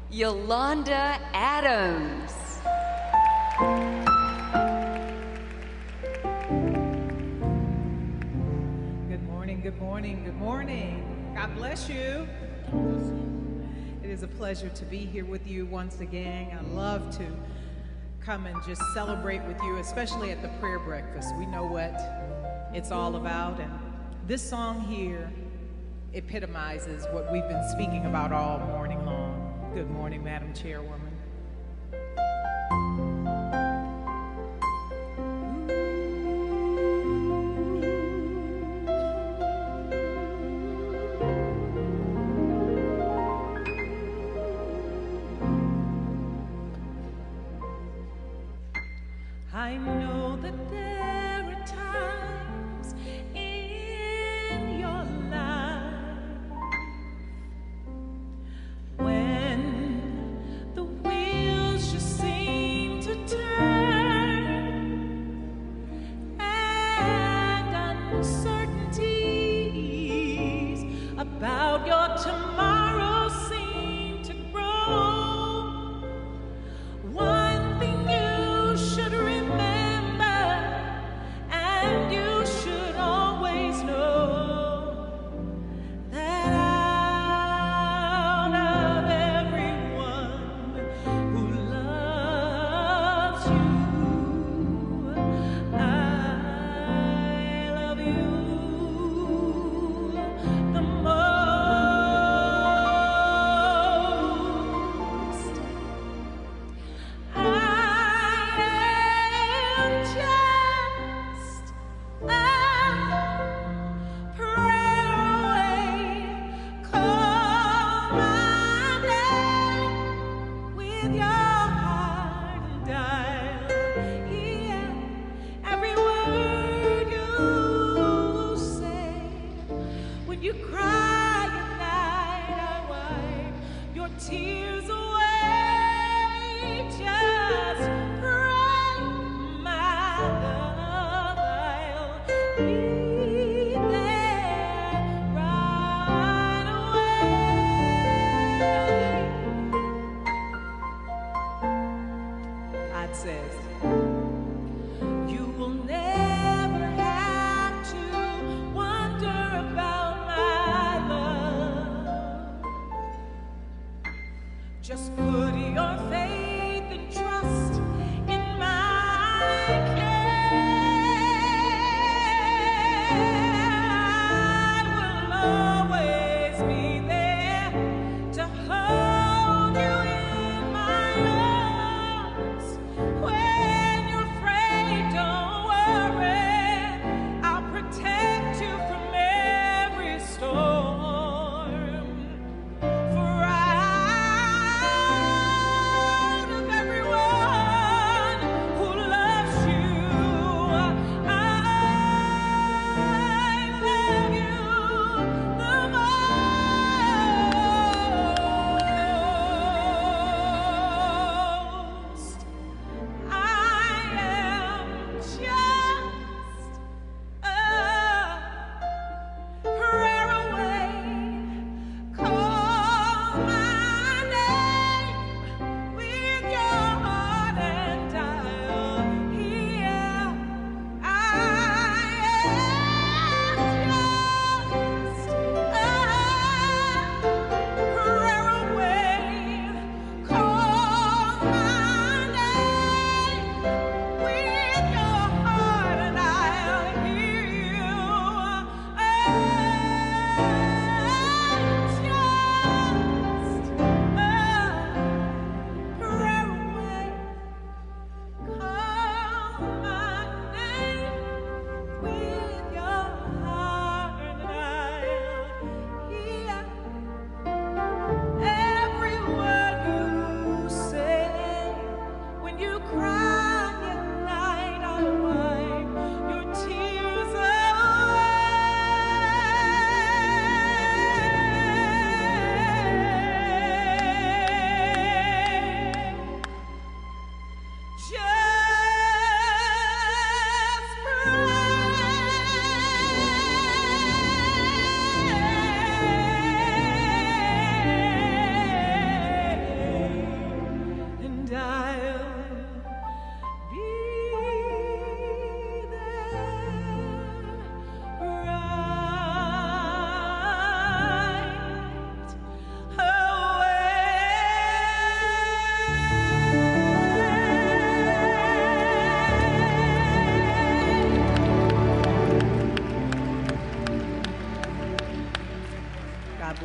Yolanda Adams. Good morning, good morning, good morning. God bless you. It is a pleasure to be here with you once again. I love to come and just celebrate with you, especially at the prayer breakfast. We know what it's all about, and this song here epitomizes what we've been speaking about all morning long. Good morning, Madam Chairwoman. I know that there are times in your life when the wheels just seem to turn and uncertainties about your tomorrow seem to grow. One thing you should remember, and you should always know, that out of everyone who loves you, I love you the most. I am just a prayer away. Call my name with your heart and dial. Yeah, every word you say. When you cry at night, I wipe your tears away. Just pray, my love, I'll be there right away. God says, you will never have to wonder about my love. Just put your faith and trust in my care. I will always be there to hold you in my arms. When you're afraid, don't worry, I'll protect you from every storm. For I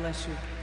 bless you.